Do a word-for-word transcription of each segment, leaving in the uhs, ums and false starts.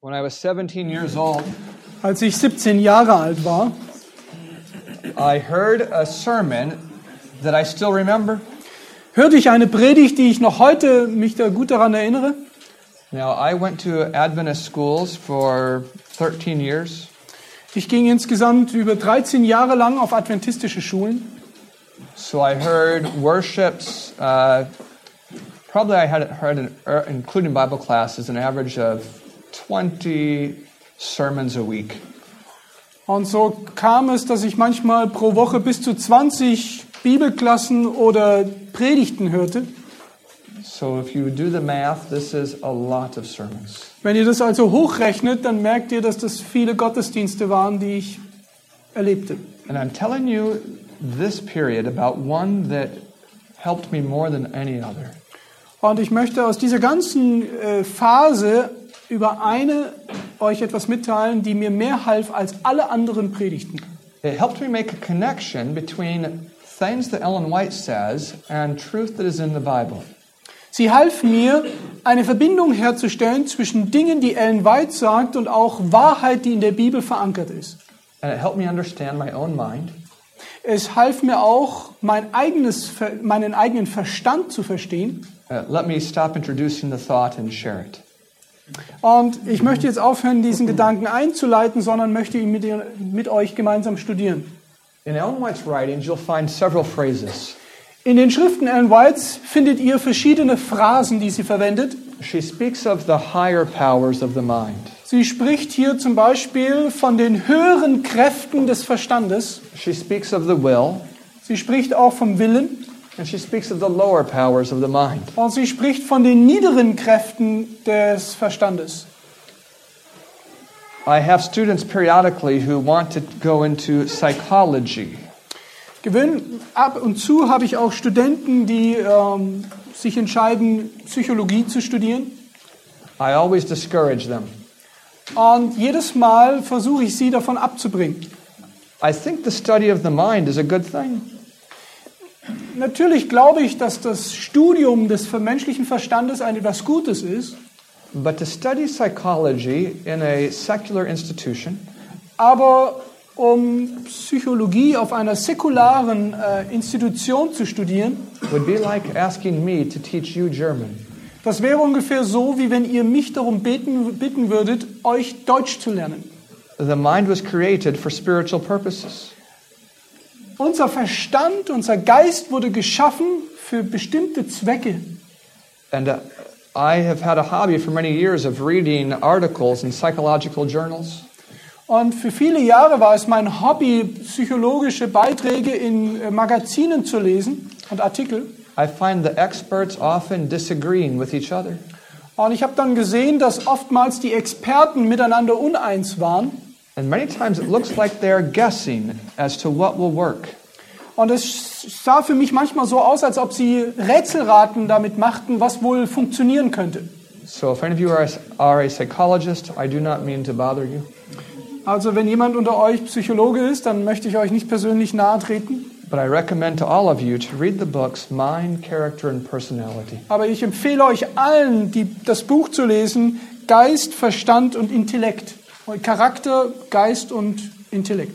When I was seventeen years old, Als ich siebzehn Jahre alt war, I heard a sermon that I still remember. hörte ich eine Predigt, die ich noch heute mich da gut daran erinnere. Now, I went to Adventist schools for thirteen years. Ich ging insgesamt über dreizehn Jahre lang auf adventistische Schulen. So I heard worships, uh, probably I had heard, an, er, including Bible classes, an average of twenty sermons a week. Und so kam es, dass ich manchmal pro Woche bis zu zwanzig Bibelklassen oder Predigten hörte. So if you do the math, this is a lot of sermons. Wenn ihr das also hochrechnet, dann merkt ihr, dass das viele Gottesdienste waren, die ich erlebte. And I'm telling you this period about one that helped me more than any other. Und ich möchte aus dieser ganzen äh, Phase über eine euch etwas mitteilen, die mir mehr half als alle anderen Predigten. It helped me make a connection between things that Ellen White says and truth that is in the Bible. Sie half mir, eine Verbindung herzustellen zwischen Dingen, die Ellen White sagt, und auch Wahrheit, die in der Bibel verankert ist. And it helped me understand my own mind. Es half mir auch, mein eigenes, meinen eigenen Verstand zu verstehen. Uh, let me stop introducing the thought and share it. Und ich möchte jetzt aufhören, diesen Gedanken einzuleiten, sondern möchte ihn mit, ihr, mit euch gemeinsam studieren. In Ellen White's writings, you'll find several phrases. In den Schriften Ellen Whites findet ihr verschiedene Phrasen, die sie verwendet. She speaks of the higher powers of the mind. Sie spricht hier zum Beispiel von den höheren Kräften des Verstandes. She speaks of the will, Sie spricht auch vom Willen. and she speaks of the lower powers of the mind. Und sie spricht von den niederen Kräften des Verstandes. I have students periodically who want to go into psychology. Gewinn, ab und zu habe ich auch Studenten, die ähm, sich entscheiden, Psychologie zu studieren. I always discourage them. Und jedes Mal versuche ich sie davon abzubringen. I think the study of the mind is a good thing. Natürlich glaube ich, dass das Studium des menschlichen Verstandes ein etwas Gutes ist. But to study psychology in a secular institution Aber um Psychologie auf einer säkularen äh, Institution zu studieren, would be like asking me to teach you German. das wäre ungefähr so, wie wenn ihr mich darum beten, bitten würdet, euch Deutsch zu lernen. The mind was created for spiritual purposes. Unser Verstand, unser Geist wurde geschaffen für bestimmte Zwecke. And uh, I have had a hobby for many years of reading articles in psychological journals. Und für viele Jahre war es mein Hobby, psychologische Beiträge in äh, Magazinen zu lesen und Artikel. I find the experts often disagreeing with each other. Und ich habe dann gesehen, dass oftmals die Experten miteinander uneins waren. And many times it looks like they're guessing as to what will work. Und es sah für mich manchmal so aus, als ob sie Rätselraten damit machten, was wohl funktionieren könnte. So if any of you are a, are a psychologist, I do not mean to bother you. Also wenn jemand unter euch Psychologe ist, dann möchte ich euch nicht persönlich nahe treten. But I recommend to all of you to read the books Mind, Character, and Personality. Aber ich empfehle euch allen, die, das Buch zu lesen, Geist, Verstand und Intellekt. Charakter, Geist und Intellekt.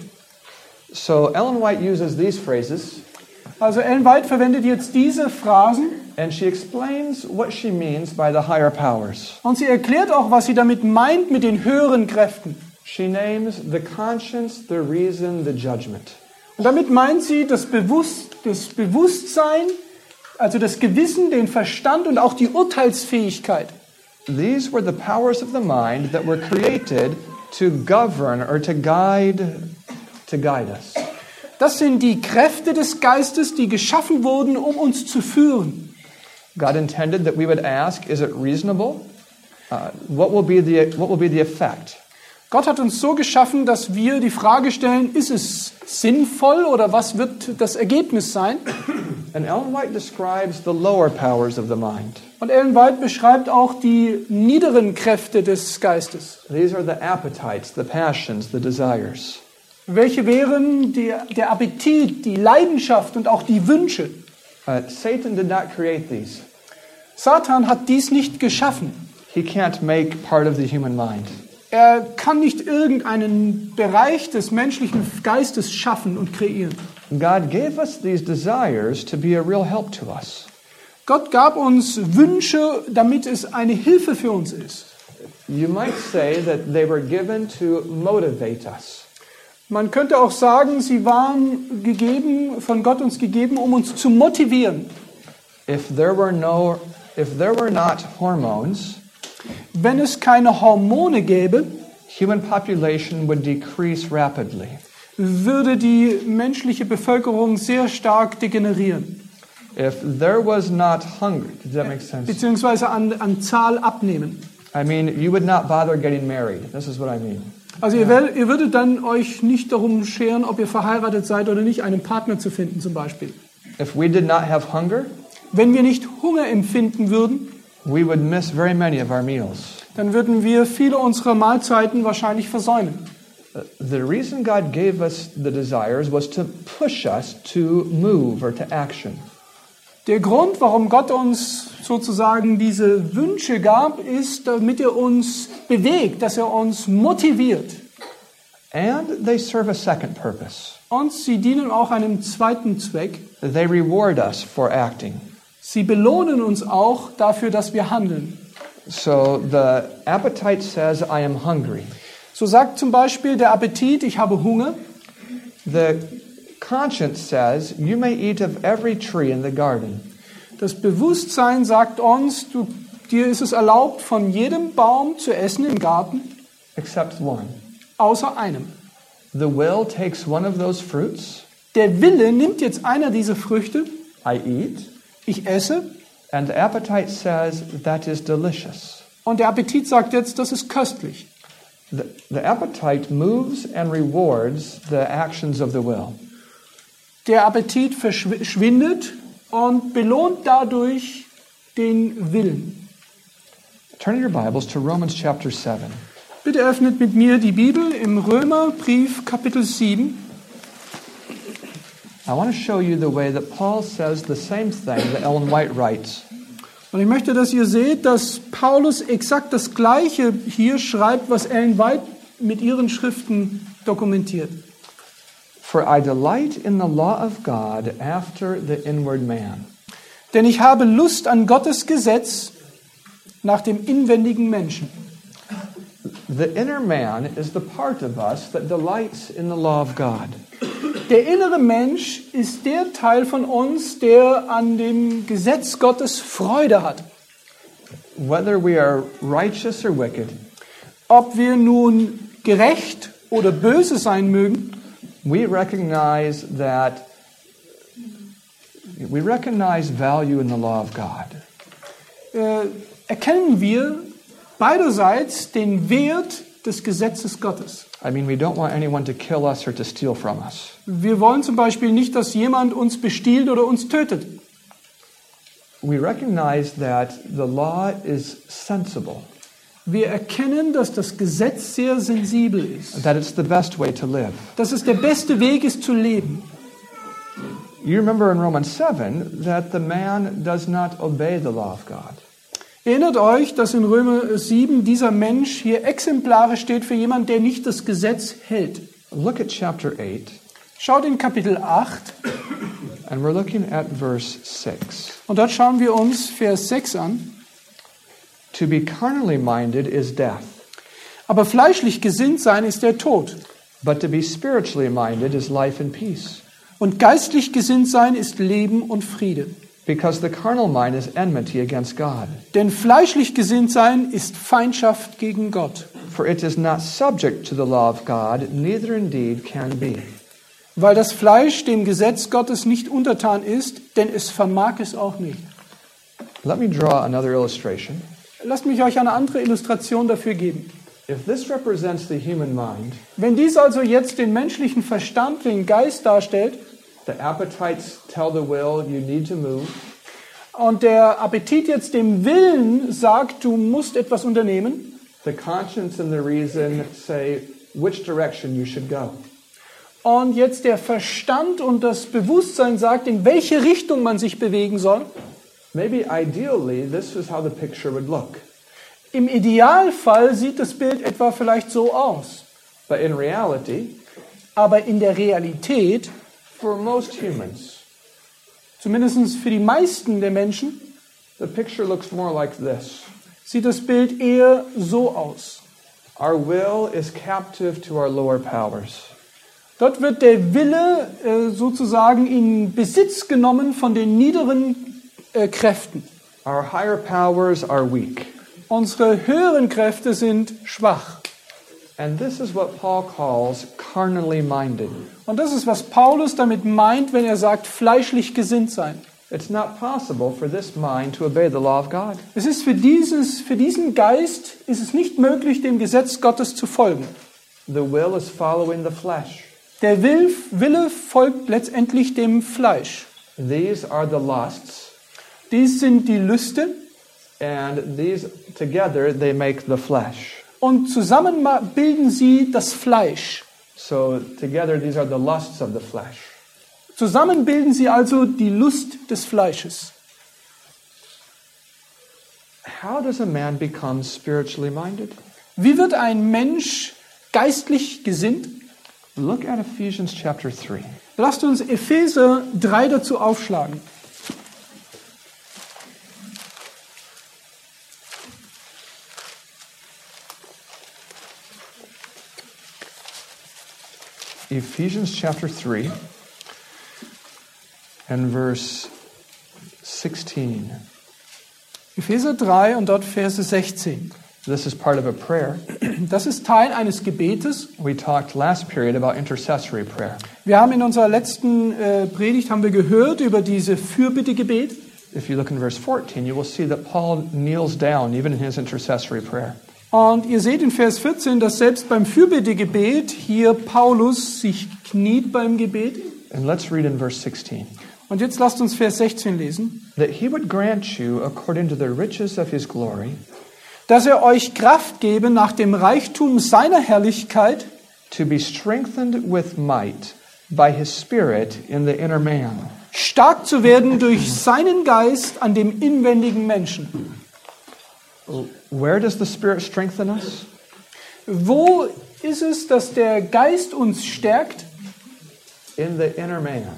So Ellen White uses these phrases, Also Ellen White verwendet jetzt diese Phrasen and she explains what she means by the higher powers. und sie erklärt auch, was sie damit meint mit den höheren Kräften. She names the conscience, the reason, the judgment. Und damit meint sie das, Bewusst, das Bewusstsein, also das Gewissen, den Verstand und auch die Urteilsfähigkeit. These were the powers of the mind that were created to govern or to guide, to guide us. Das sind die Kräfte des Geistes, die geschaffen wurden, um uns zu führen. God intended that we would ask, is it reasonable? Uh, what will be the what will be the effect? Gott hat uns so geschaffen, dass wir die Frage stellen, ist es sinnvoll oder was wird das Ergebnis sein? And Ellen White describes the lower powers of the mind. Und Ellen White beschreibt auch die niederen Kräfte des Geistes. These are the appetites, the passions, the desires. Welche wären die, der Appetit, die Leidenschaft und auch die Wünsche? Uh, Satan did not create these. Satan hat dies nicht geschaffen. He can't make part of the human mind. Er kann nicht irgendeinen Bereich des menschlichen Geistes schaffen und kreieren. God gave us these desires to be a real help to us. Gott gab uns Wünsche, damit es eine Hilfe für uns ist. You might say that they were given to motivate us. Man könnte auch sagen, sie waren gegeben, von Gott uns gegeben, um uns zu motivieren. If there were no, if there were not hormones, Wenn es keine Hormone gäbe, human population would decrease rapidly. würde die menschliche Bevölkerung sehr stark degenerieren, If there was not hunger, does that make sense? beziehungsweise an, an Zahl abnehmen. I mean, you would not bother getting married. This is what I mean. Also ihr, werdet, ihr würdet dann euch nicht darum scheren, ob ihr verheiratet seid oder nicht, einen Partner zu finden zum Beispiel. If we did not have hunger, Wenn wir nicht Hunger empfinden würden, we would miss very many of our meals. dann würden wir viele unserer Mahlzeiten wahrscheinlich versäumen. The reason God gave us the desires was to push us to move or to action. Der Grund, warum Gott uns sozusagen diese Wünsche gab, ist, damit er uns bewegt, dass er uns motiviert. And they serve a second purpose. Und sie dienen auch einem zweiten Zweck. They reward us for acting. Sie belohnen uns auch dafür, dass wir handeln. So the appetite says, I am hungry. So sagt zum Beispiel der Appetit, ich habe Hunger. The conscience says, you may eat of every tree in the garden. Das Bewusstsein sagt uns, du, dir ist es erlaubt, von jedem Baum zu essen im Garten, Except one. außer einem. The will takes one of those fruits. Der Wille nimmt jetzt einer dieser Früchte, I eat. ich esse, And the appetite says, that is delicious. und der Appetit sagt jetzt, das ist köstlich. The, the appetite moves and rewards the actions of the will. Der Appetit verschwindet und belohnt dadurch den Willen. Turn your Bibles to Romans chapter seven. Bitte öffnet mit mir die Bibel im Römerbrief Kapitel sieben. I want to show you the way that Paul says the same thing that Ellen White writes. Und ich möchte, dass ihr seht, dass Paulus exakt das Gleiche hier schreibt, was Ellen White mit ihren Schriften dokumentiert. For I delight in the law of God after the inward man. Denn ich habe Lust an Gottes Gesetz nach dem inwendigen Menschen. The inner man is the part of us that delights in the law of God. Der innere Mensch ist der Teil von uns, der an dem Gesetz Gottes Freude hat. Whether we are righteous or wicked, Ob wir nun gerecht oder böse sein mögen, we recognize that we recognize value in the law of God. äh, erkennen wir beiderseits den Wert des Gesetzes Gottes. I mean, we don't want anyone to kill us or to steal from us. Wir wollen zum Beispiel nicht, dass jemand uns bestiehlt oder uns tötet. We recognize that the law is sensible, Wir erkennen, dass das Gesetz sehr sensibel ist. that it's the best way to live. Dass es der beste Weg ist zu leben. You remember in Romans seven that the man does not obey the law of God. Erinnert euch, dass in Römer sieben dieser Mensch hier exemplarisch steht für jemanden, der nicht das Gesetz hält. Look at chapter eight, Schaut in Kapitel acht and we're looking at verse six. und dort schauen wir uns Vers sechs an. To be carnally minded is death, Aber fleischlich gesinnt sein ist der Tod. but to be spiritually minded is life and peace. Und geistlich gesinnt sein ist Leben und Friede. Because the carnal mind is enmity against God. Denn fleischlich gesinnt sein ist Feindschaft gegen Gott. For it is not subject to the law of God, neither indeed can be. Weil das Fleisch dem Gesetz Gottes nicht untertan ist, denn es vermag es auch nicht. Let me draw another illustration. Lasst mich euch eine andere Illustration dafür geben. If this represents the human mind, Wenn dies also jetzt den menschlichen Verstand, den Geist darstellt, the appetites tell the will you need to move, und der Appetit jetzt dem Willen sagt, du musst etwas unternehmen, the conscience and the reason say which direction you should go. und jetzt der Verstand und das Bewusstsein sagt, in welche Richtung man sich bewegen soll, Maybe ideally this is how the picture would look. Im Idealfall sieht das Bild etwa vielleicht so aus. But in reality, Aber in der Realität, for most humans, zumindest für die meisten der Menschen, the picture looks more like this. sieht das Bild eher so aus. Our will is captive to our lower powers. Dort wird der Wille äh, sozusagen in Besitz genommen von den niederen äh, Kräften. Our higher powers are weak. Unsere höheren Kräfte sind schwach. And this is what Paul calls carnally minded. Und das ist, was Paulus damit meint, wenn er sagt, fleischlich gesinnt sein. It's not possible for this mind to obey the law of God. Es ist für, dieses, für diesen Geist ist es nicht möglich, dem Gesetz Gottes zu folgen. The will is following the flesh. Der Will, Wille folgt letztendlich dem Fleisch. These are the lusts, Dies sind die Lüste and these together they make the flesh. und zusammen ma- bilden sie das Fleisch. So together these are the lusts of the flesh. Zusammen bilden sie also die Lust des Fleisches. How does a man become spiritually minded? Wie wird ein Mensch geistlich gesinnt? Look at Ephesians chapter three. Lasst uns Epheser drei dazu aufschlagen. Ephesians chapter three and verse sixteen. Epheser drei und dort Verse sechzehn. This is part of a prayer. Das ist Teil eines Gebetes. We talked last period about intercessory prayer. Wir haben in unserer letzten äh, Predigt haben wir gehört über diese Fürbittegebet. If you look in verse fourteen, you will see that Paul kneels down even in his intercessory prayer. Und ihr seht in Vers vierzehn, dass selbst beim Fürbittegebet hier Paulus sich kniet beim Gebet. And let's read in verse sixteen. Und jetzt lasst uns Vers sechzehn lesen. That he would grant you, according to the riches of his glory, Dass er euch Kraft gebe nach dem Reichtum seiner Herrlichkeit, to be strengthened with might by his Spirit in the inner man. stark zu werden durch seinen Geist an dem inwendigen Menschen. Where does the Spirit strengthen us? Wo ist es, dass der Geist uns stärkt? In the inner man.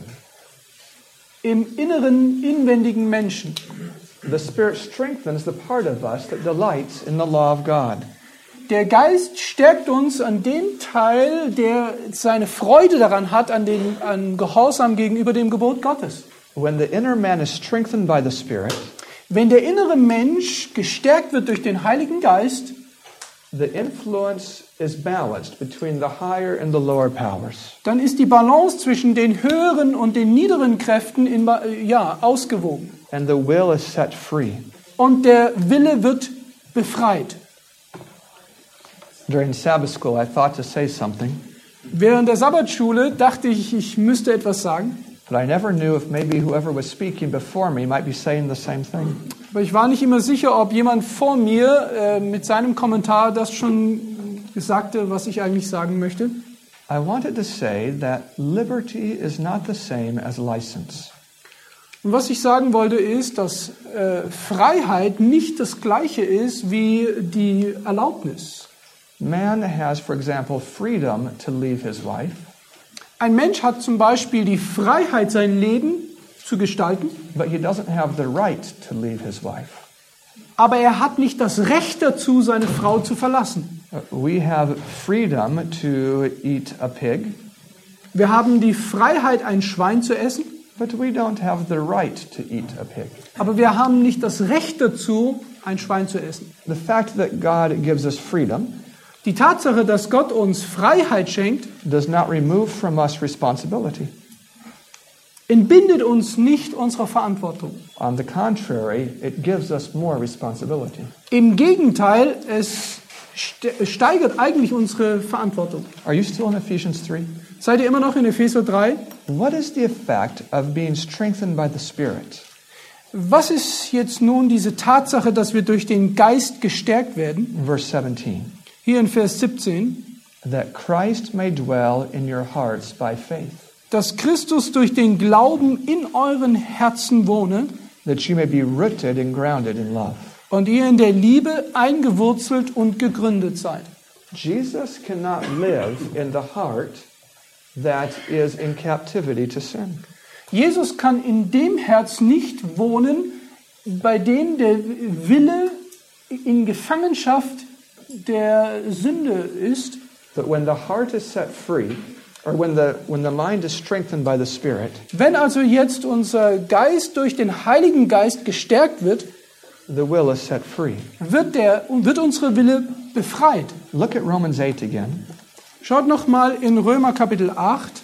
Im inneren, inwendigen Menschen. The Spirit strengthens the part of us that delights in the law of God. Der Geist stärkt uns an dem Teil, der seine Freude daran hat, an, den, an Gehorsam gegenüber dem Gebot Gottes. When the inner man is strengthened by the Spirit, Wenn der innere Mensch gestärkt wird durch den Heiligen Geist, the influence is balanced between the higher and the lower powers. dann ist die Balance zwischen den höheren und den niederen Kräften in, ja, ausgewogen. And the will is set free. Und der Wille wird befreit. During Sabbath school, I thought to say something, Während der Sabbatschule dachte ich, ich müsste etwas sagen. but I never knew if maybe whoever was speaking before me might be saying the same thing. Aber ich war nicht immer sicher, ob jemand vor mir äh, mit seinem Kommentar das schon sagte, was ich eigentlich sagen möchte. I wanted to say that liberty is not the same as license. Und was ich sagen wollte ist, dass äh, Freiheit nicht das gleiche ist wie die Erlaubnis. Man has, for example, freedom to leave his wife, Ein Mensch hat zum Beispiel die Freiheit, sein Leben zu gestalten, but he doesn't have the right to leave his wife. aber er hat nicht das Recht dazu, seine Frau zu verlassen. We have freedom to eat a pig, Wir haben die Freiheit, ein Schwein zu essen, but we don't have the right to eat a pig. aber wir haben nicht das Recht dazu, ein Schwein zu essen. The fact that God gives us freedom Die Tatsache, dass Gott uns Freiheit schenkt, does not remove from us responsibility. entbindet uns nicht unserer Verantwortung. On the contrary, it gives us more responsibility. Im Gegenteil, es ste- steigert eigentlich unsere Verantwortung. Are you still in Ephesians three? Seid ihr immer noch in Epheser drei? What is the effect of being strengthened by the Spirit? Was ist jetzt nun diese Tatsache, dass wir durch den Geist gestärkt werden? Verse seventeen. Hier in Vers siebzehn. That Christ may dwell in your hearts by faith, Dass Christus durch den Glauben in euren Herzen wohne, that you may be rooted and grounded in love. und ihr in der Liebe eingewurzelt und gegründet seid. Jesus cannot live in the heart that is in captivity to sin. Jesus kann in dem Herz nicht wohnen, bei dem der Wille in Gefangenschaft der Sünde ist. But when the heart is set free, or when the when the mind is strengthened by the Spirit, Wenn also jetzt unser Geist durch den Heiligen Geist gestärkt wird, the will is set free. wird, der, wird unsere Wille befreit. Look at Romans eight again. Schaut noch mal in Römer Kapitel acht.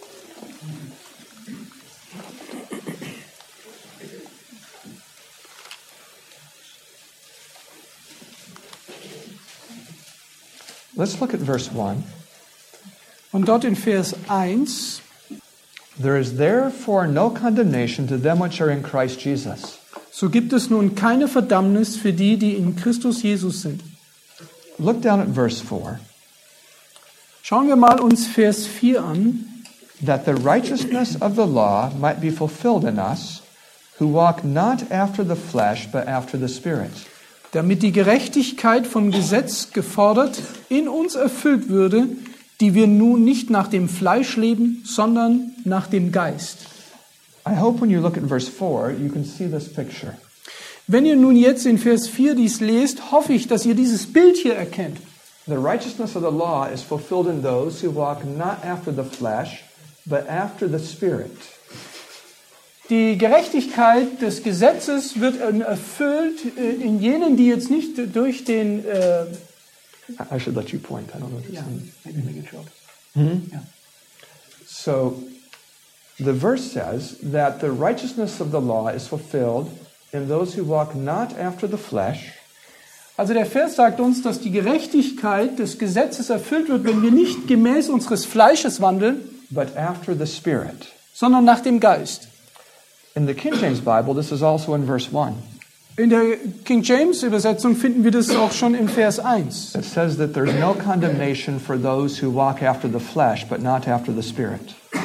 Let's look at verse one. Und dort in Vers eins. There is therefore no condemnation to them which are in Christ Jesus. So gibt es nun keine Verdammnis für die, die in Christus Jesus sind. Look down at verse four. Schauen wir mal uns Vers vier an. That the righteousness of the law might be fulfilled in us, who walk not after the flesh, but after the Spirit. Damit die Gerechtigkeit vom Gesetz gefordert in uns erfüllt würde, die wir nun nicht nach dem Fleisch leben, sondern nach dem Geist. I hope when you look at verse four, you can see this picture. Wenn ihr nun jetzt in Vers vier dies lest, hoffe ich, dass ihr dieses Bild hier erkennt. The righteousness of the law is fulfilled in those who walk not after the flesh, but after the Spirit. Die Gerechtigkeit des Gesetzes wird erfüllt in jenen, die jetzt nicht durch den... Äh, I should let you point. I don't know if ja, it's maybe make it short. Mm-hmm. Ja. So, the verse says that the righteousness of the law is fulfilled in those who walk not after the flesh. Also der Vers sagt uns, dass die Gerechtigkeit des Gesetzes erfüllt wird, wenn wir nicht gemäß unseres Fleisches wandeln, but after the Spirit. sondern nach dem Geist. In the King James Bible, this is also in verse one. In der King James Übersetzung finden wir das auch schon in Vers eins. It says that there's no condemnation for those who walk after the flesh, but not after the Spirit.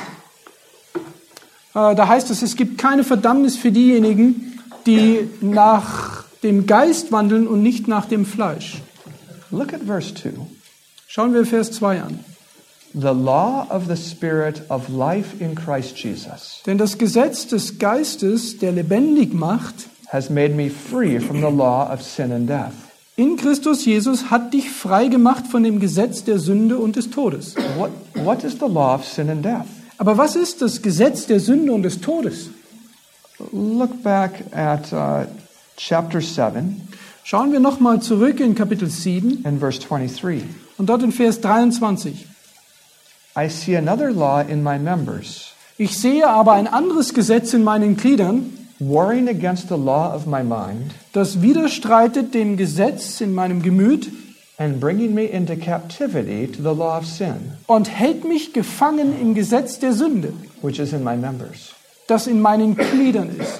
Äh, Da heißt es, es gibt keine Verdammnis für diejenigen, die nach dem Geist wandeln und nicht nach dem Fleisch. Look at verse two. Schauen wir Vers zwei an. The law of the Spirit of life in Christ Jesus Denn das Gesetz des Geistes, der lebendig macht, has made me free from the law of sin and death. in Christus Jesus hat dich frei gemacht von dem Gesetz der Sünde und des Todes. What, what is the law of sin and death? Aber was ist das Gesetz der Sünde und des Todes? Look back at uh, chapter seven Schauen wir nochmal zurück in Kapitel sieben and verse twenty-three. und dort in Vers dreiundzwanzig. I see another law in my members, Ich sehe aber ein anderes Gesetz in meinen Gliedern, warring against the law of my mind das widerstreitet dem Gesetz in meinem Gemüt and bringing me into captivity to the law of sin, und hält mich gefangen im Gesetz der Sünde, which is in my members. das in meinen Gliedern ist.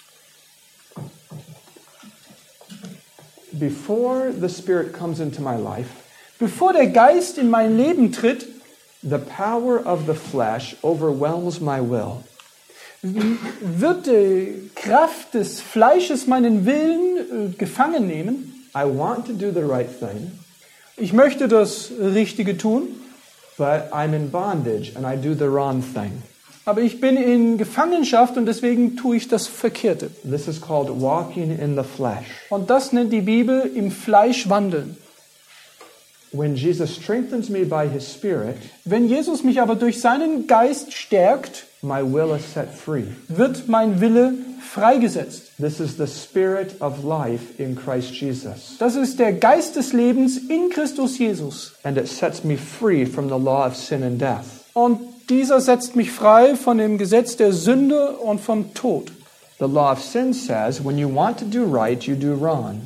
Before the Spirit comes into my life, Bevor der Geist in mein Leben tritt, the power of the flesh overwhelms my will. wird die Kraft des Fleisches meinen Willen äh, gefangen nehmen. I want to do the right thing, Ich möchte das Richtige tun, but I'm in bondage and I do the wrong thing. aber ich bin in Gefangenschaft und deswegen tue ich das Verkehrte. This is called walking in the flesh. Und das nennt die Bibel im Fleisch wandeln. When Jesus strengthens me by his Spirit, Wenn Jesus mich aber durch seinen Geist stärkt, my will is set free. wird mein Wille freigesetzt. This is the Spirit of life in Christ Jesus. Das ist der Geist des Lebens in Christus Jesus. And it sets me free from the law of sin and death. Und dieser setzt mich frei von dem Gesetz der Sünde und vom Tod. The law of sin says when you want to do right, you do wrong.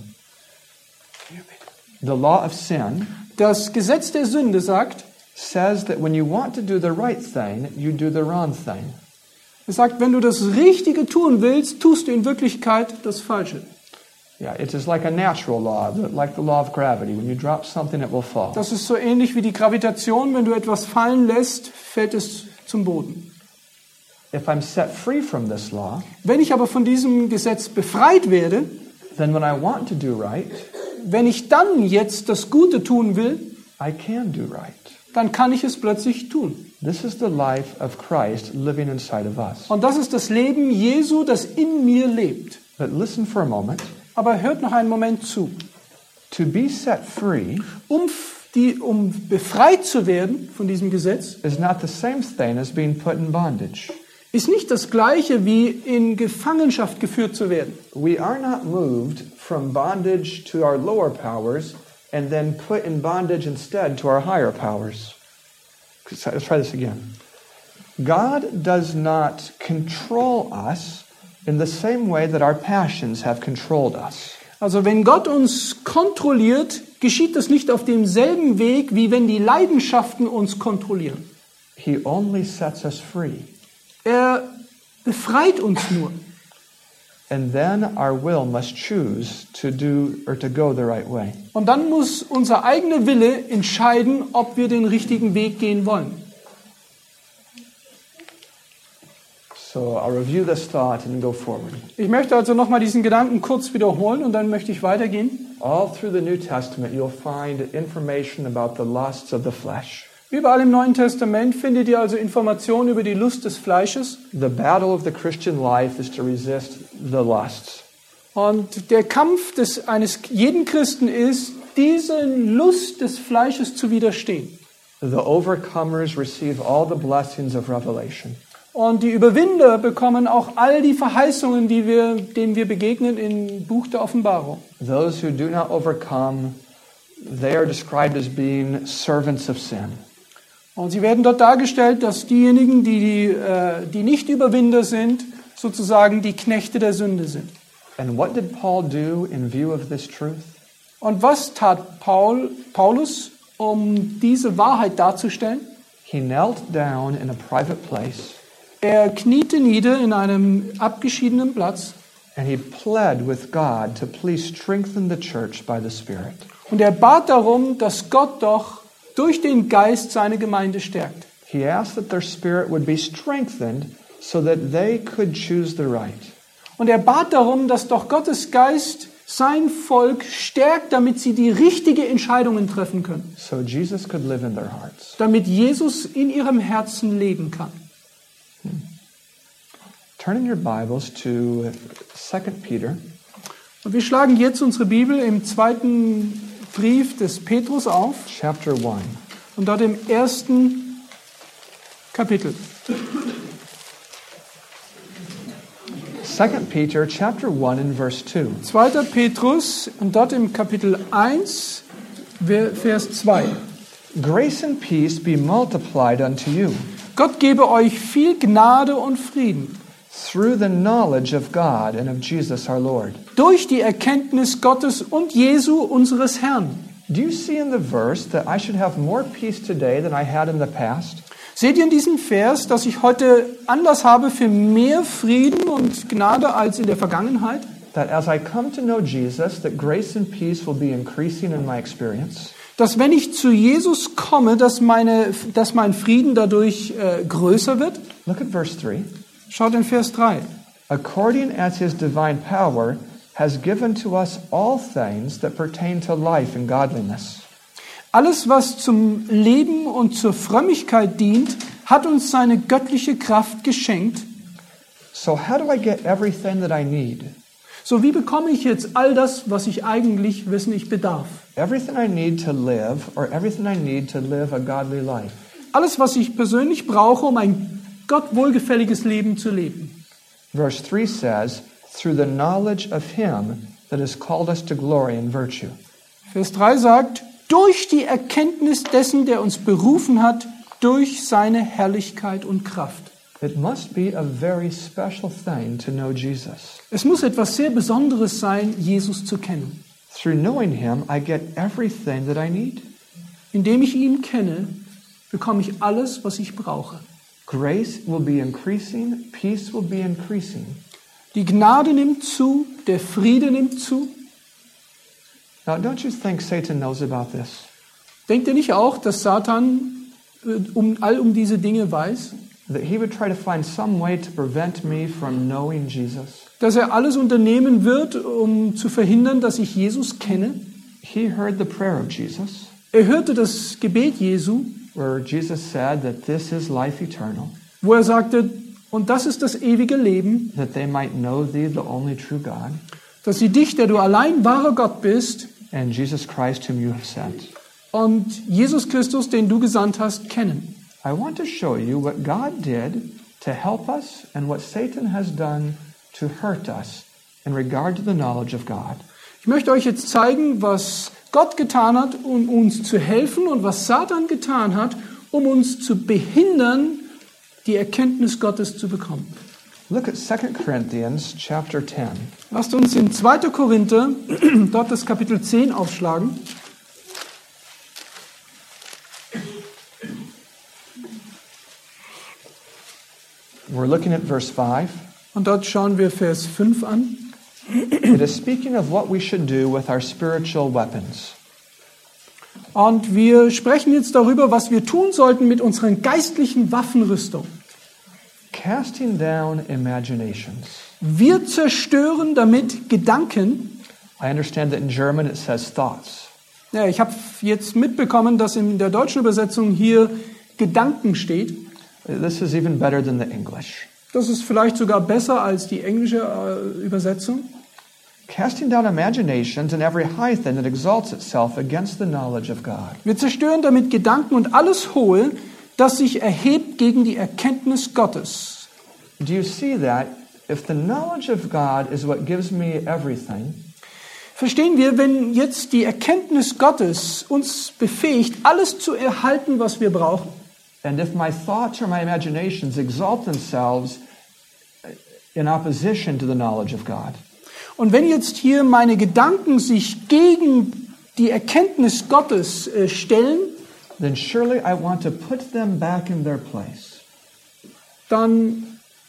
The law of sin Das Gesetz der Sünde sagt, says that when you want to do the right thing, you do the wrong thing. es sagt, wenn du das Richtige tun willst, tust du in Wirklichkeit das Falsche. Yeah, it is like a natural law, like the law of gravity. When you drop something, it will fall. Das ist so ähnlich wie die Gravitation. Wenn du etwas fallen lässt, fällt es zum Boden. If I'm set free from this law, Wenn ich aber von diesem Gesetz befreit werde, then when I want to do right, wenn ich dann jetzt das Gute tun will, I can do right. dann kann ich es plötzlich tun. This is the life of Christ living inside of us. Und das ist das Leben Jesu, das in mir lebt. But listen for a moment. Aber hört noch einen Moment zu. To be set free Um, die, um befreit zu werden von diesem Gesetz, is not the same thing as being put in bondage. ist nicht das Gleiche wie in Gefangenschaft geführt zu werden. We are not moved from bondage to our lower powers and then put in bondage instead to our higher powers. Let's try this again. God does not control us in the same way that our passions have controlled us. Also wenn Gott uns kontrolliert, geschieht das nicht auf demselben Weg, wie wenn die Leidenschaften uns kontrollieren. He only sets us free. Er befreit uns nur. And then our will must choose to do or to go the right way. Und dann muss unser eigener Wille entscheiden, ob wir den richtigen Weg gehen wollen. So I'll review this thought and go forward. Ich möchte also nochmal diesen Gedanken kurz wiederholen und dann möchte ich weitergehen. All through the New Testament you'll find information about the lusts of the flesh. Überall im Neuen Testament findet ihr also Informationen über die Lust des Fleisches. The battle of the Christian life is to resist the lusts. Und der Kampf des, eines jeden Christen ist, diesen Lust des Fleisches zu widerstehen. The overcomers receive all the blessings of Revelation. Und die Überwinder bekommen auch all die Verheißungen, die wir, denen wir begegnen im Buch der Offenbarung. Those who do not overcome, they are described as being servants of sin. Und sie werden dort dargestellt, dass diejenigen, die, die, äh, die nicht Überwinder sind, sozusagen die Knechte der Sünde sind. And what did Paul do in view of this truth? Und was tat Paul, Paulus, um diese Wahrheit darzustellen? He knelt down in a private place Er kniete nieder in einem abgeschiedenen Platz and he pled with God to please strengthen the church by the Spirit. und er bat darum, dass Gott doch durch den Geist seine Gemeinde stärkt. He asked that their spirit would be strengthened so that they could choose the right. Und er bat darum, dass doch Gottes Geist sein Volk stärkt, damit sie die richtigen Entscheidungen treffen können. So Jesus could live in their hearts. Damit Jesus in ihrem Herzen leben kann. Turn in your Bibles to Second Peter. Und wir schlagen jetzt unsere Bibel im zweiten Brief des Petrus auf Chapter one. und dort im ersten Kapitel. Second Peter chapter one and verse two. zweiter Petrus und dort im Kapitel eins, Vers zwei. Grace and peace be multiplied unto you Gott gebe euch viel Gnade und Frieden through the knowledge of God and of Jesus our Lord. durch die Erkenntnis Gottes und Jesu unseres Herrn. Do you see in the verse that I should have more peace today than I had in the past? Seht ihr in diesem Vers, dass ich heute Anlass habe für mehr Frieden und Gnade als in der Vergangenheit? That as I come to know Jesus, that grace and peace will be increasing in my experience? Dass wenn ich zu Jesus komme, dass, meine, dass mein Frieden dadurch äh, größer wird? Look at verse three. Schaut in Vers drei. According as his divine power has given to us all things that pertain to life and godliness. Alles, was zum Leben und zur Frömmigkeit dient, hat uns seine göttliche Kraft geschenkt. So how do I get everything that I need? So wie bekomme ich jetzt all das, was ich eigentlich wissen ich bedarf? Everything I need to live, or everything I need to live a godly life. Alles, was ich persönlich brauche, um ein Gott wohlgefälliges Leben zu leben. Verse three says, through the knowledge of him that has called us to glory and virtue. Vers drei sagt, durch die Erkenntnis dessen, der uns berufen hat, durch seine Herrlichkeit und Kraft. It must be a very special thing to know Jesus. Es muss etwas sehr Besonderes sein, Jesus zu kennen. Through knowing him, I get everything that I need. Indem ich ihn kenne, bekomme ich alles, was ich brauche. Grace will be increasing, peace will be increasing. Die Gnade nimmt zu, der Friede nimmt zu. Now, don't you think Satan knows about this? Denkt ihr nicht auch, dass Satan äh, um, all um diese Dinge weiß? that he would try to find some way to prevent me from knowing Jesus. Dass er alles unternehmen wird, um zu verhindern, dass ich Jesus kenne. He heard the prayer of Jesus, Er hörte das Gebet Jesu, where Jesus said that this is life eternal, wo er sagte, und das ist das ewige Leben, that they might know thee, the only true God, dass sie dich, der du allein wahrer Gott bist, and Jesus Christ whom you have sent. und Jesus Christus, den du gesandt hast, kennen. I want to show you what God did to help us and what Satan has done to hurt us in regard to the knowledge of God. Ich möchte euch jetzt zeigen, was Gott getan hat, um uns zu helfen und was Satan getan hat, um uns zu behindern, die Erkenntnis Gottes zu bekommen. Look at Second Corinthians chapter ten. Lasst uns in zweiter Korinther, dort das Kapitel zehn aufschlagen. We're looking at verse five. Und dort schauen wir Vers fünf an. It is speaking of what we should do with our spiritual weapons. Und wir sprechen jetzt darüber, was wir tun sollten mit unseren geistlichen Waffenrüstung. Casting down imaginations. Wir zerstören damit Gedanken. I understand that in German it says thoughts. Ja, ich habe jetzt mitbekommen, dass in der deutschen Übersetzung hier Gedanken steht. This is even better than the English. Das ist vielleicht sogar besser als die englische äh, Übersetzung. Casting down imaginations and every high thing that exalts itself against the knowledge of God. Wir zerstören damit Gedanken und alles Hohe, das sich erhebt gegen die Erkenntnis Gottes. Do you see that? If the knowledge of God is what gives me everything, Verstehen wir, wenn jetzt die Erkenntnis Gottes uns befähigt, alles zu erhalten, was wir brauchen, and if my thoughts or my imaginations exalt themselves in opposition to the knowledge of God, und wenn jetzt hier meine Gedanken sich gegen die Erkenntnis Gottes äh, stellen, then surely I want to put them back in their place. dann,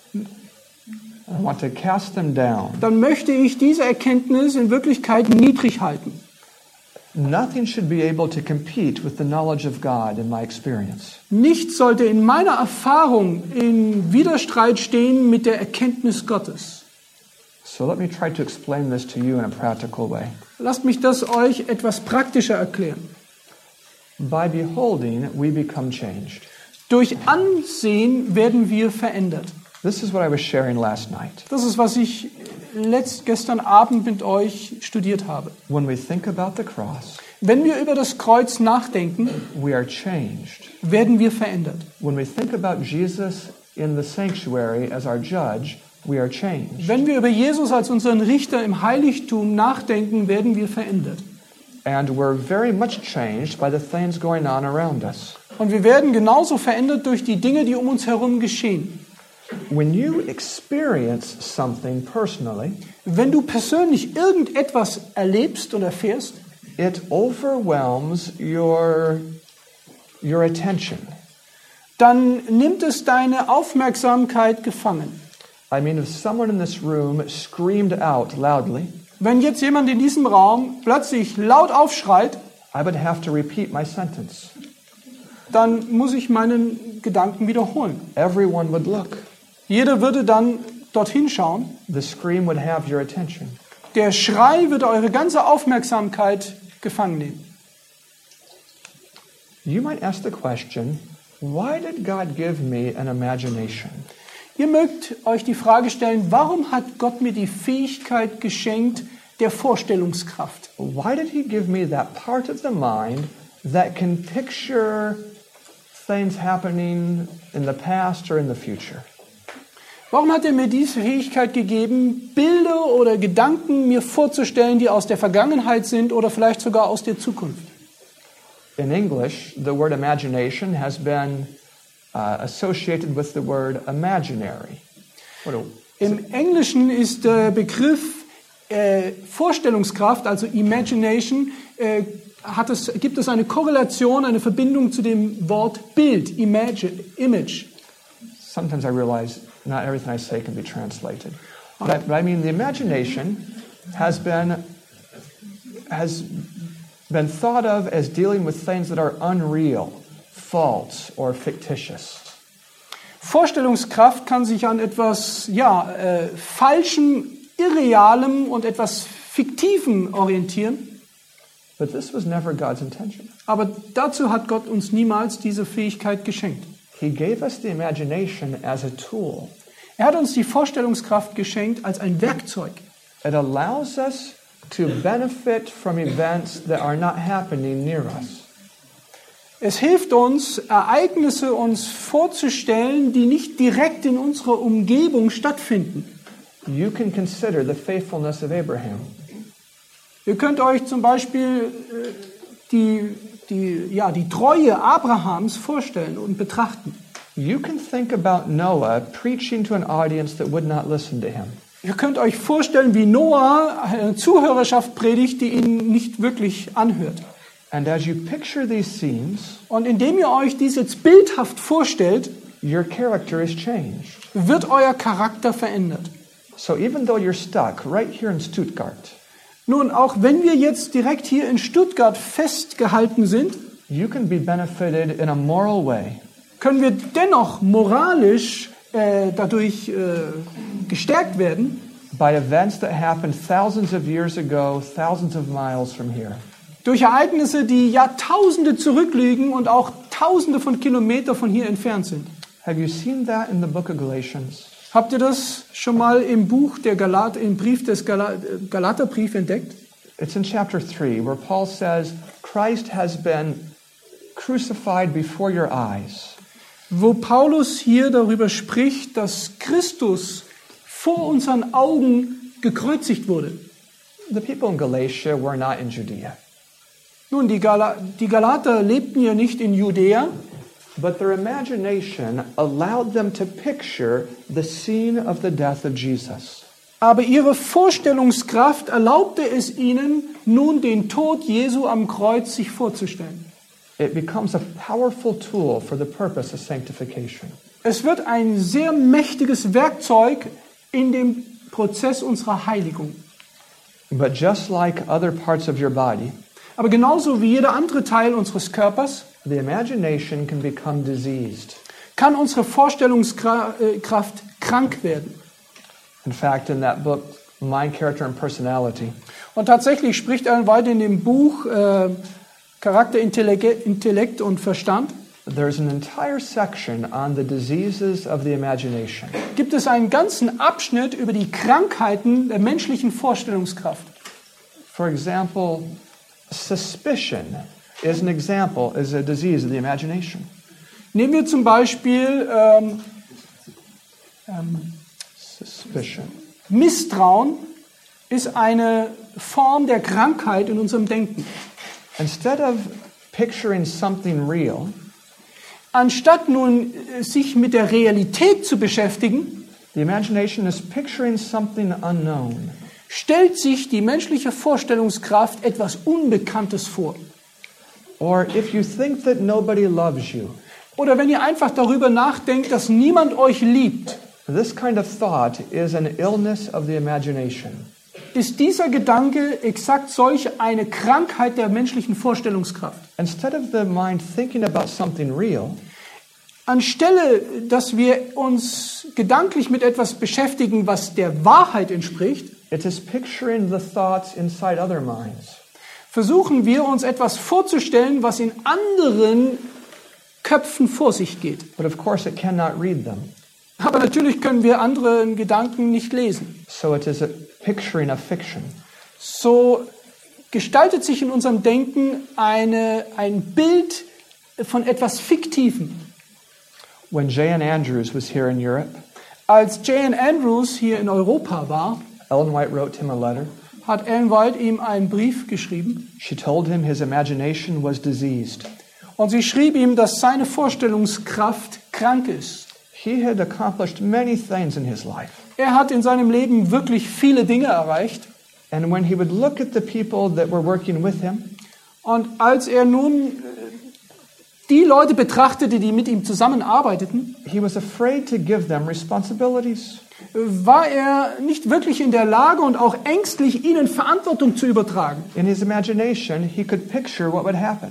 I want to cast them down. dann möchte ich diese Erkenntnis in Wirklichkeit niedrig halten. Nothing should be able to compete with the knowledge of God in my experience. Nichts sollte in meiner Erfahrung in Widerstreit stehen mit der Erkenntnis Gottes. So let me try to explain this to you in a practical way. Lasst mich das euch etwas praktischer erklären. By beholding, we become changed. Durch Ansehen werden wir verändert. This is what I was sharing last night. Das ist, was ich letzt, gestern Abend mit euch studiert habe. When we think about the cross, Wenn wir über das Kreuz nachdenken, we are changed. werden wir verändert. When we think about Jesus in the sanctuary as our judge, we are changed. Wenn wir über Jesus als unseren Richter im Heiligtum nachdenken, werden wir verändert. And we're very much changed by the things going on around us. Und wir werden genauso verändert durch die Dinge, die um uns herum geschehen. When you experience something personally, Wenn du persönlich irgendetwas erlebst und erfährst, it overwhelms your, your attention. dann nimmt es deine Aufmerksamkeit gefangen. I mean, if someone in this room screamed out loudly, Wenn jetzt jemand in diesem Raum plötzlich laut aufschreit, I would have to repeat my sentence. dann muss ich meinen Gedanken wiederholen. Everyone would look. Jeder würde dann dorthin schauen. The scream would have your attention. Der Schrei würde eure ganze Aufmerksamkeit gefangen nehmen. You might ask the question, why did God give me an imagination? Ihr mögt euch die Frage stellen, warum hat Gott mir die Fähigkeit geschenkt der Vorstellungskraft? Why did he give me that part of the mind that can picture things happening in the past or in the future? Warum hat er mir diese Fähigkeit gegeben, Bilder oder Gedanken mir vorzustellen, die aus der Vergangenheit sind oder vielleicht sogar aus der Zukunft? In English, the word imagination has been uh, associated with the word imaginary. What do- Im Englischen ist der Begriff äh, Vorstellungskraft, also Imagination, äh, hat es, gibt es eine Korrelation, eine Verbindung zu dem Wort Bild, Imagine, Image. Sometimes I realize not everything I say can be translated. But I, but I mean, the imagination has been, has been thought of as dealing with things that are unreal, false, or fictitious. Vorstellungskraft kann sich an etwas ja, äh, Falschem, Irrealem und etwas Fiktivem orientieren. But this was never God's intention. Aber dazu hat Gott uns niemals diese Fähigkeit geschenkt. He gave us the imagination as a tool. Er hat uns die Vorstellungskraft geschenkt als ein Werkzeug. It allows us to benefit from events that are not happening near us. Es hilft uns, Ereignisse uns vorzustellen, die nicht direkt in unserer Umgebung stattfinden. You can consider the faithfulness of Abraham. Ihr könnt euch zum Beispiel äh, die, die, ja, die Treue Abrahams vorstellen und betrachten. You can think about Noah preaching to an audience that would not listen to him. Ihr könnt euch vorstellen, wie Noah eine Zuhörerschaft predigt, die ihn nicht wirklich anhört. And as you picture these scenes, Und indem ihr euch dies jetzt bildhaft vorstellt, your character is changed. wird euer Charakter verändert. So even though you're stuck right here in Stuttgart, Nun, auch wenn wir jetzt direkt hier in Stuttgart festgehalten sind, you can be benefited in a moral way können wir dennoch moralisch äh, dadurch äh, gestärkt werden by events that happened thousands of years ago, thousands of miles from here. durch Ereignisse, die Jahrtausende zurückliegen und auch Tausende von Kilometern von hier entfernt sind. Have you seen that in the book of Galatians? Habt ihr das schon mal im Buch der Galat, im Brief des Gala, Galaterbrief entdeckt? It's in chapter three where Paul says, Christ has been crucified before your eyes. Wo Paulus hier darüber spricht, dass Christus vor unseren Augen gekreuzigt wurde. The people in Galatia were not in Judea, Nun, die, Gala, die Galater lebten ja nicht in Judäa, but their imagination allowed them to picture the scene of the death of Jesus. aber ihre Vorstellungskraft erlaubte es ihnen, nun den Tod Jesu am Kreuz sich vorzustellen. It becomes a powerful tool for the purpose of sanctification. Es wird ein sehr mächtiges Werkzeug in dem Prozess unserer Heiligung. But just like other parts of your body, Aber genauso wie jeder andere Teil unseres Körpers the imagination can become diseased. kann unsere Vorstellungskraft krank werden. In fact, in that book, Mind, Character, and Personality, Und tatsächlich spricht Ellen White in dem Buch äh, Charakter, Intellekt, Intellekt und Verstand, there's an entire section on the diseases of the imagination. gibt es einen ganzen Abschnitt über die Krankheiten der menschlichen Vorstellungskraft. For example, suspicion is an example, is a disease of the imagination. Nehmen wir zum Beispiel ähm, ähm, Suspicion. Misstrauen ist eine Form der Krankheit in unserem Denken. Instead of picturing something real, Anstatt nun äh, sich mit der Realität zu beschäftigen, the imagination is picturing something unknown. stellt sich die menschliche Vorstellungskraft etwas Unbekanntes vor. Or if you think that nobody loves you, Oder wenn ihr einfach darüber nachdenkt, dass niemand euch liebt, this kind of thought is an illness of the imagination. ist dieser Gedanke exakt solch eine Krankheit der menschlichen Vorstellungskraft. Instead of the mind thinking about something real, Anstelle, dass wir uns gedanklich mit etwas beschäftigen, was der Wahrheit entspricht, it is picturing the thoughts inside other minds. versuchen wir uns etwas vorzustellen, was in anderen Köpfen vor sich geht. But of course it cannot read them. Aber natürlich können wir andere Gedanken nicht lesen. So it is a picturing a fiction. So gestaltet sich in unserem Denken eine, ein Bild von etwas Fiktivem. When J N Andrews was here in Europe, Als J N Andrews hier in Europa war, Ellen White wrote him a letter. hat Ellen White ihm einen Brief geschrieben. She told him his imagination was diseased. Und sie schrieb ihm, dass seine Vorstellungskraft krank ist. He had accomplished many things in his life. Er hat in seinem Leben wirklich viele Dinge erreicht. And when he would look at the people that were working with him, Und als er nun äh, die Leute betrachtete, die mit ihm zusammenarbeiteten, he was afraid to give them responsibilities. war er nicht wirklich in der Lage und auch ängstlich, ihnen Verantwortung zu übertragen. In his imagination, he could picture what would happen.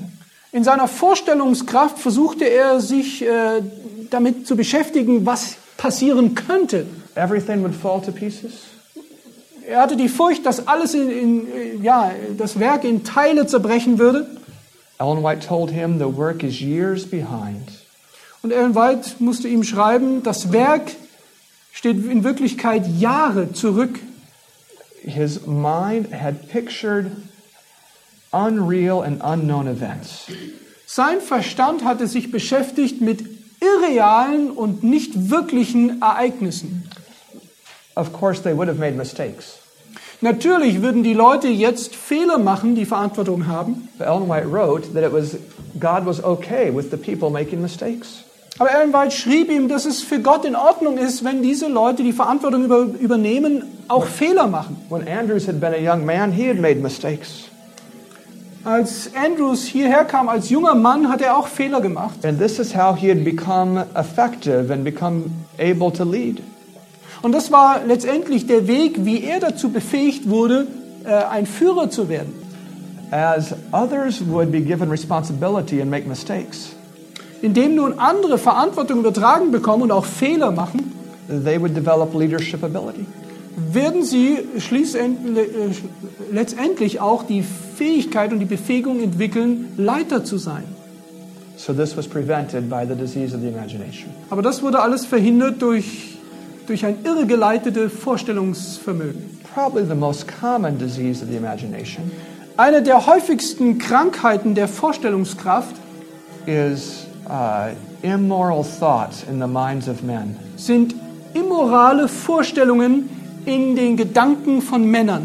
In seiner Vorstellungskraft versuchte er sich äh, damit zu beschäftigen, was passieren könnte. Everything would fall to pieces. Er hatte die Furcht, dass alles in, in ja, das Werk in Teile zerbrechen würde. Ellen White told him the work is years behind. Und Ellen White musste ihm schreiben, das Werk steht in Wirklichkeit Jahre zurück. His mind had pictured unreal and unknown events. Sein Verstand hatte sich beschäftigt mit irrealen und nicht wirklichen Ereignissen. Of course, they would have made mistakes. Natürlich würden die Leute jetzt Fehler machen, die Verantwortung haben. But Ellen White wrote that it was God was okay with the people making mistakes. Aber Ellen White schrieb ihm, dass es für Gott in Ordnung ist, wenn diese Leute die Verantwortung über, übernehmen, auch Fehler machen. When Andrews had been a young man, he had made mistakes. Als Andrews hierher kam als junger Mann, hat er auch Fehler gemacht. And this is how he had become effective and become able to lead. Und das war letztendlich der Weg, wie er dazu befähigt wurde, ein Führer zu werden. As others would be given responsibility and make mistakes, Indem nun andere Verantwortung übertragen bekommen und auch Fehler machen, they would develop leadership ability. werden sie schließlich, letztendlich auch die Fähigkeit und die Befähigung entwickeln, Leiter zu sein. So this was prevented by the disease of the imagination. Aber das wurde alles verhindert durch, durch ein irregeleitetes Vorstellungsvermögen. Probably the most common disease of the imagination Eine der häufigsten Krankheiten der Vorstellungskraft is uh, immoral thoughts in the minds of men. sind immorale Vorstellungen in den Gedanken von Männern.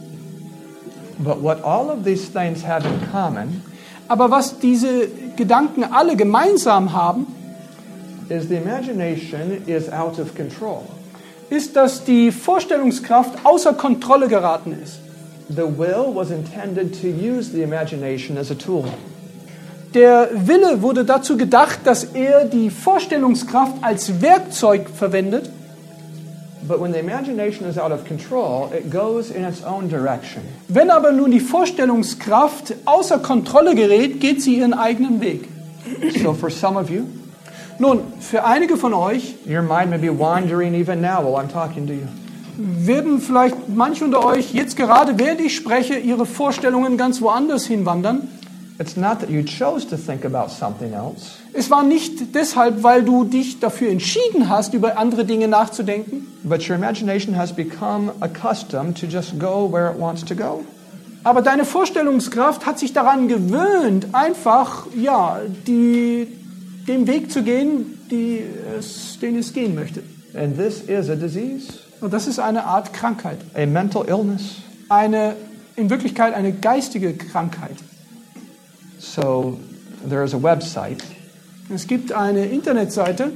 But what all of these things have in common Aber was diese Gedanken alle gemeinsam haben, is the imagination is out of control. ist, dass die Vorstellungskraft außer Kontrolle geraten ist. The will was intended to use the imagination as a tool. Der Wille wurde dazu gedacht, dass er die Vorstellungskraft als Werkzeug verwendet. But when the imagination is out of control, it goes in its own direction. Wenn aber nun die Vorstellungskraft außer Kontrolle gerät, geht sie ihren eigenen Weg. So for some of you, Nun, für einige von euch your mind may be wandering even now while I'm talking to you. werden vielleicht manche unter euch jetzt gerade, während ich spreche, ihre Vorstellungen ganz woanders hinwandern. It's not that you chose to think about something else. Es war nicht deshalb, weil du dich dafür entschieden hast, über andere Dinge nachzudenken, But your imagination has become accustomed to just go where it wants to go. aber deine Vorstellungskraft hat sich daran gewöhnt, einfach ja, die, den Weg zu gehen, die es, den es gehen möchte. And this is a disease, Und das ist eine Art Krankheit, a mental illness. eine in Wirklichkeit eine geistige Krankheit. So there is a website. Es gibt eine Internetseite,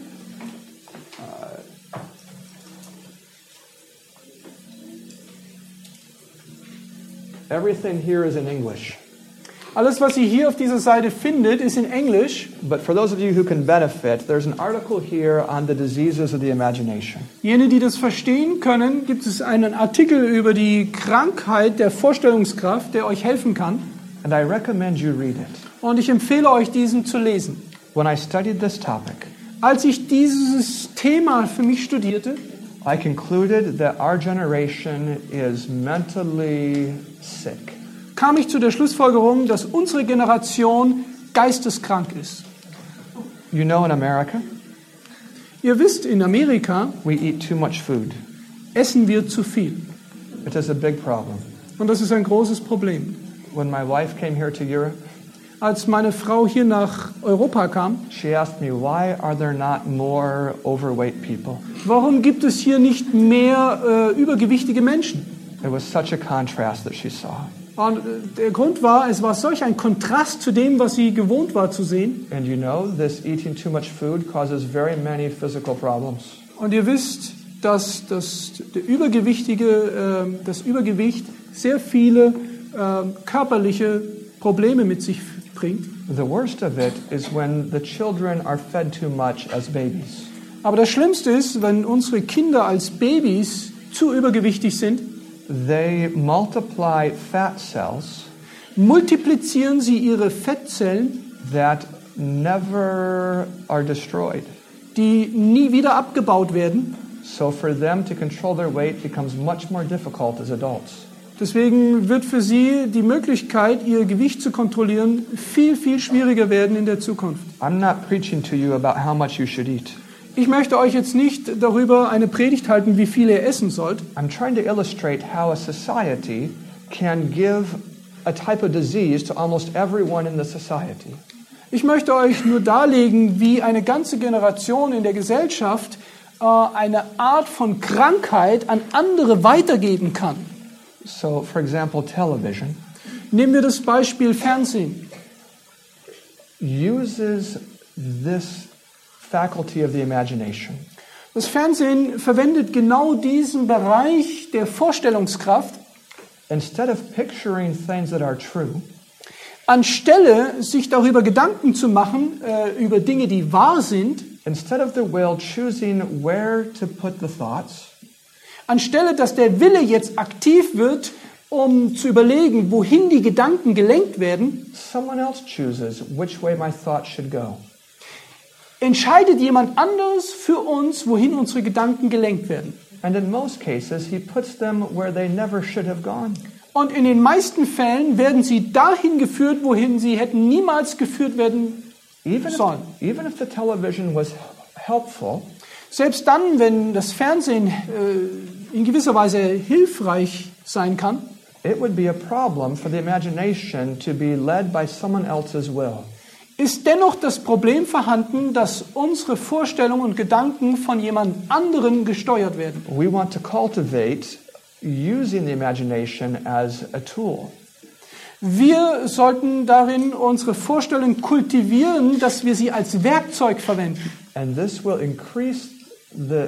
Everything here is in English. alles was ihr hier auf dieser Seite findet, ist in Englisch. But for those of you who can benefit, there's an article here on the diseases of the imagination. Jene, die das verstehen können, gibt es einen Artikel über die Krankheit der Vorstellungskraft, der euch helfen kann. And I recommend you read it. Und ich empfehle euch, diesen zu lesen. When I studied this topic, Als ich dieses Thema für mich studierte, I concluded that our generation is mentally sick. kam ich zu der Schlussfolgerung, dass unsere Generation geisteskrank ist. You know, in America, Ihr wisst, in Amerika we eat too much food. essen wir zu viel. It is a big problem. Und das ist ein großes Problem. When my wife came here to Europe, Als meine Frau hier nach Europa kam, she asked me, why are there not more overweight people? warum gibt es hier nicht mehr äh, übergewichtige Menschen? It was such a contrast that she saw. Und äh, der Grund war, es war solch ein Kontrast zu dem, was sie gewohnt war zu sehen. And you know, this eating too much food causes very many physical problems. Und ihr wisst, dass das, der Übergewichtige, äh, das Übergewicht sehr viele äh, körperliche Probleme mit sich bringt. The worst of it is when the children are fed too much as babies. Aber das Schlimmste ist, wenn unsere Kinder als Babys zu übergewichtig sind, They multiply fat cells multiplizieren sie ihre Fettzellen that never are destroyed. die nie wieder abgebaut werden. So for them to control their weight becomes much more difficult as adults. Deswegen wird für sie die Möglichkeit, ihr Gewicht zu kontrollieren, viel, viel schwieriger werden in der Zukunft. I'm not preaching to you about how much you should eat. Ich möchte euch jetzt nicht darüber eine Predigt halten, wie viel ihr essen sollt. I'm trying to illustrate how a society can give a type of disease to almost everyone in the society. Ich möchte euch nur darlegen, wie eine ganze Generation in der Gesellschaft äh, eine Art von Krankheit an andere weitergeben kann. So, for example, television Nehmen wir das Beispiel Fernsehen. uses this faculty of the imagination. Das Fernsehen verwendet genau diesen Bereich der Vorstellungskraft, Instead of picturing things that are true, anstelle sich darüber Gedanken zu machen, äh, über Dinge, die wahr sind, instead of the will choosing where to put the thoughts, anstelle dass der Wille jetzt aktiv wird, um zu überlegen, wohin die Gedanken gelenkt werden, someone else chooses which way my thoughts should go. entscheidet jemand anderes für uns, wohin unsere Gedanken gelenkt werden. And in most cases, he puts them where they never should have gone. Und in den meisten Fällen werden sie dahin geführt, wohin sie hätten niemals geführt werden Even if, sollen. even if the television was helpful, Selbst dann, wenn das Fernsehen äh, in gewisser Weise hilfreich sein kann, it would be a problem for the imagination to be led by someone else's will. ist dennoch das Problem vorhanden, dass unsere Vorstellungen und Gedanken von jemand anderem gesteuert werden. We want to cultivate using the imagination as a tool. Wir sollten darin unsere Vorstellungen kultivieren, dass wir sie als Werkzeug verwenden. And this will increase the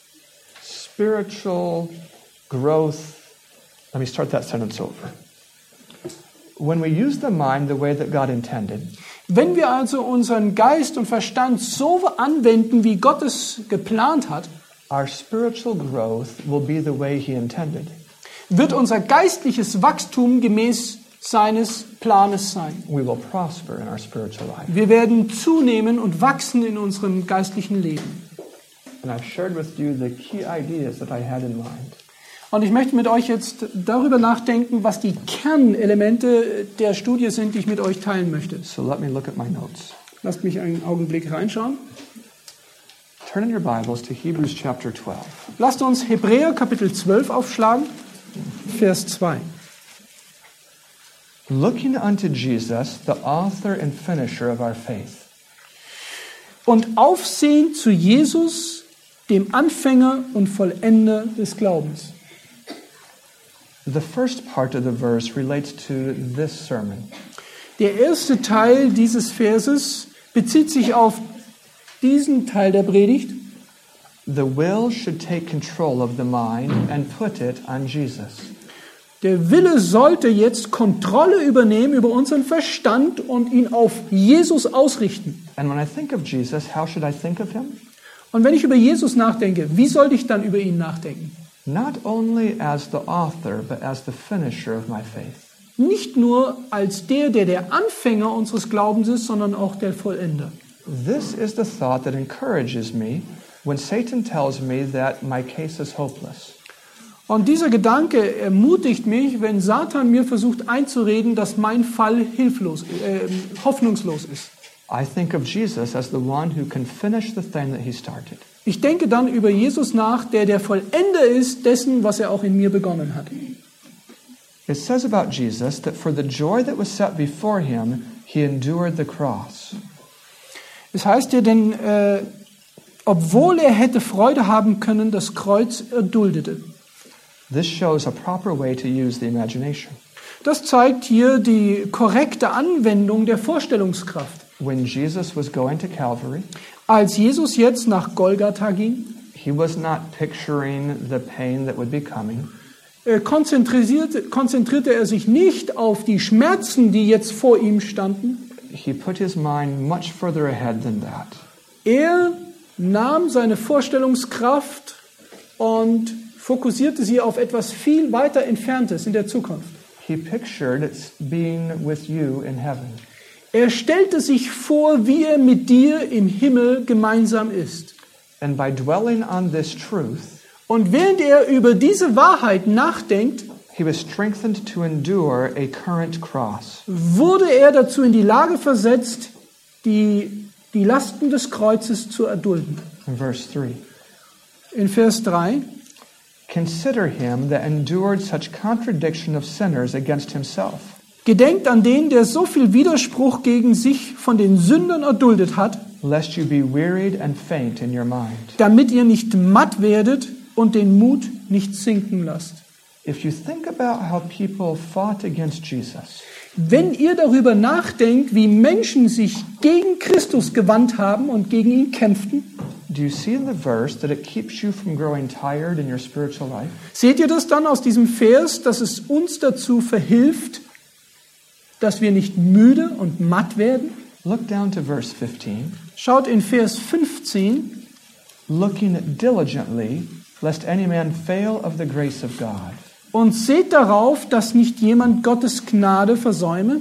spiritual growth. Let me start that sentence over. When we use the mind the way that God intended, Wenn wir also unseren Geist und Verstand so anwenden, wie Gott es geplant hat, our spiritual growth will be the way He intended. wird unser geistliches Wachstum gemäß seines Planes sein. We will prosper in our spiritual life. Wir werden zunehmen und wachsen in unserem geistlichen Leben. And I've shared with you the key ideas that I had in mind. Und ich möchte mit euch jetzt darüber nachdenken, was die Kernelemente der Studie sind, die ich mit euch teilen möchte. So let me look at my notes. Lasst mich einen Augenblick reinschauen. Turn in your Bibles to Hebrews chapter twelve. Lasst uns Hebräer Kapitel zwölf aufschlagen, Vers zwei. Looking unto Jesus, the author and finisher of our faith. Und aufsehen zu Jesus, dem Anfänger und Vollender des Glaubens. The first part of the verse relates to this sermon. Der erste Teil dieses Verses bezieht sich auf diesen Teil der Predigt. The will should take control of the mind and put it on Jesus. Der Wille sollte jetzt Kontrolle übernehmen über unseren Verstand und ihn auf Jesus ausrichten. And when I think of Jesus, how should I think of him? Und wenn ich über Jesus nachdenke, wie sollte ich dann über ihn nachdenken? Not only as the author, but as the finisher of my faith. Nicht nur als der, der der Anfänger unseres Glaubens ist, sondern auch der Vollender. This is the thought that encourages me when Satan tells me that my case is hopeless. Und dieser Gedanke ermutigt mich, wenn Satan mir versucht einzureden, dass mein Fall hilflos, äh, hoffnungslos ist. I think of Jesus as the one who can finish the thing that he started. Ich denke dann über Jesus nach, der der Vollender ist dessen, was er auch in mir begonnen hat. It says about Jesus that for the joy that was set before him, he endured the cross. Es heißt ja, denn äh, obwohl er hätte Freude haben können, das Kreuz erduldete. This shows a proper way to use the imagination. Das zeigt hier die korrekte Anwendung der Vorstellungskraft. When Jesus was going to Calvary, Als Jesus jetzt nach Golgatha ging, he was not picturing the pain that would be coming. äh, konzentrierte, konzentrierte er sich nicht auf die Schmerzen, die jetzt vor ihm standen. He put his mind much further ahead than that. Er nahm seine Vorstellungskraft und fokussierte sie auf etwas viel weiter Entferntes in der Zukunft. He pictured it being with you in heaven. Er stellte sich vor, wie er mit dir im Himmel gemeinsam ist. And by dwelling on this truth, Und während er über diese Wahrheit nachdenkt, he was strengthened to endure a current cross. wurde er dazu in die Lage versetzt, die, die Lasten des Kreuzes zu erdulden. In verse three. In Vers drei. Consider him that endured such contradiction of sinners against himself, Gedenkt an den, der so viel Widerspruch gegen sich von den Sündern erduldet hat, lest you be wearied and faint in your mind. damit ihr nicht matt werdet und den Mut nicht sinken lasst. If you think about how people fought against Jesus, Wenn ihr darüber nachdenkt, wie Menschen sich gegen Christus gewandt haben und gegen ihn kämpften, do you see in the verse that it keeps you from growing tired in your spiritual life? seht ihr das dann aus diesem Vers, dass es uns dazu verhilft, dass wir nicht müde und matt werden? Look down to verse fifteen. Schaut in Vers fünfzehn, Looking diligently, lest any man fail of the grace of God. und seht darauf, dass nicht jemand Gottes Gnade versäume.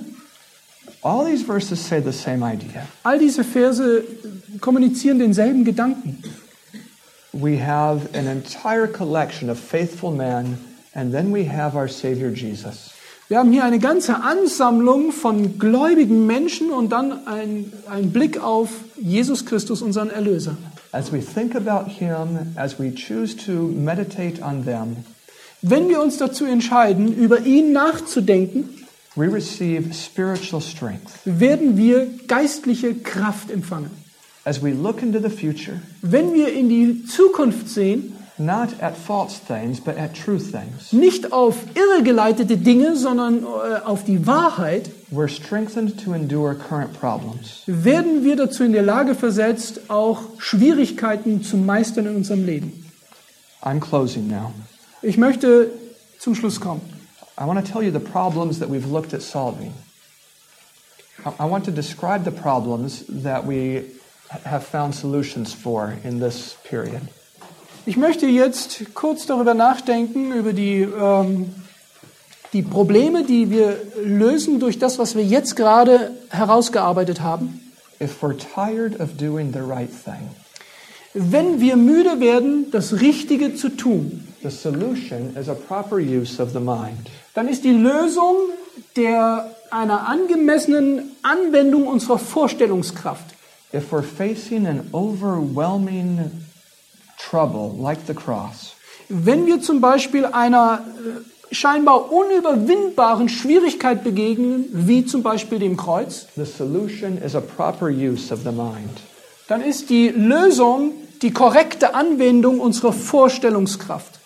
All these verses say the same idea. All diese Verse kommunizieren denselben Gedanken. We have an entire collection of faithful men, and then we have our Savior Jesus. Wir haben hier eine ganze Ansammlung von gläubigen Menschen und dann ein, ein Blick auf Jesus Christus, unseren Erlöser. As we think about him, as we choose to meditate on them, Wenn wir uns dazu entscheiden, über ihn nachzudenken, we receive spiritual strength. werden wir geistliche Kraft empfangen. As we look into the future, Wenn wir in die Zukunft sehen, not at false things, but at true things, nicht auf irregeleitete Dinge, sondern äh, auf die Wahrheit, we're strengthened to endure current problems. werden wir dazu in der Lage versetzt, auch Schwierigkeiten zu meistern in unserem Leben. I'm closing now. Ich möchte zum Schluss kommen. I want to tell you the problems that we've looked at solving. I I want to describe the problems that we have found solutions for in this period. Ich möchte jetzt kurz darüber nachdenken, über die, ähm, die Probleme, die wir lösen durch das, was wir jetzt gerade herausgearbeitet haben. If we're tired of doing the right thing, Wenn wir müde werden, das Richtige zu tun, the solution is a proper use of the mind. dann ist die Lösung der einer angemessenen Anwendung unserer Vorstellungskraft. If we're facing an overwhelming trouble like the cross, Wenn wir zum Beispiel einer äh, scheinbar unüberwindbaren Schwierigkeit begegnen, wie zum Beispiel dem Kreuz, the solution is a proper use of the mind. dann ist die Lösung die korrekte Anwendung unserer Vorstellungskraft.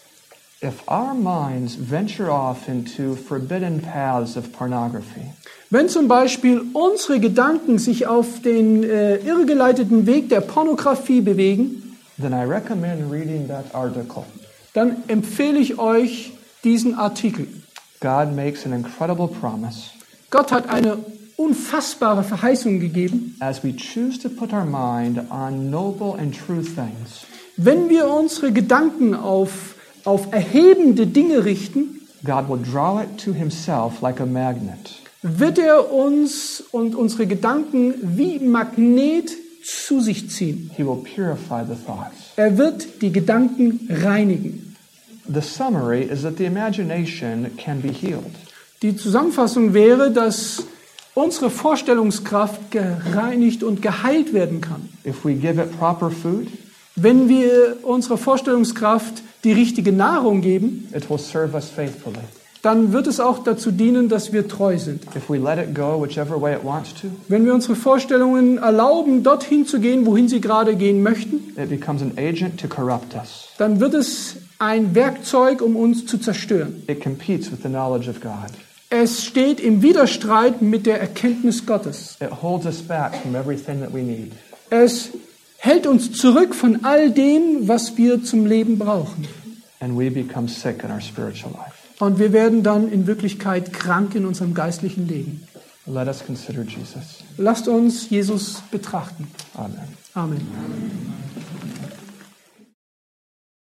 If our minds venture off into forbidden paths of pornography, Wenn zum Beispiel unsere Gedanken sich auf den äh, irregeleiteten Weg der Pornografie bewegen, then I recommend reading that article. dann empfehle ich euch diesen Artikel. God makes an incredible promise. Gott hat eine unfassbare Verheißung gegeben. As we choose to put our mind on noble and true things, Wenn wir unsere Gedanken auf, auf erhebende Dinge richten, God will draw it to himself like a magnet. wird er uns und unsere Gedanken wie Magnet zu sich ziehen. He will purify the thoughts. Er wird die Gedanken reinigen. The summary is that the imagination can be healed. Die Zusammenfassung wäre, dass unsere Vorstellungskraft gereinigt und geheilt werden kann. If we give it proper food, Wenn wir unserer Vorstellungskraft die richtige Nahrung geben, it will serve us faithfully. dann wird es auch dazu dienen, dass wir treu sind. If we let it go whichever way it wants to, Wenn wir unsere Vorstellungen erlauben, dorthin zu gehen, wohin sie gerade gehen möchten, it becomes an agent to corrupt us. dann wird es ein Werkzeug, um uns zu zerstören. It competes with the knowledge of God. Es steht im Widerstreit mit der Erkenntnis Gottes. It holds us back from everything that we need. Es hält uns zurück von all dem, was wir zum Leben brauchen. And we become sick in our spiritual life. Und wir werden dann in Wirklichkeit krank in unserem geistlichen Leben. Let us consider Jesus. Lasst uns Jesus betrachten. Amen. Amen.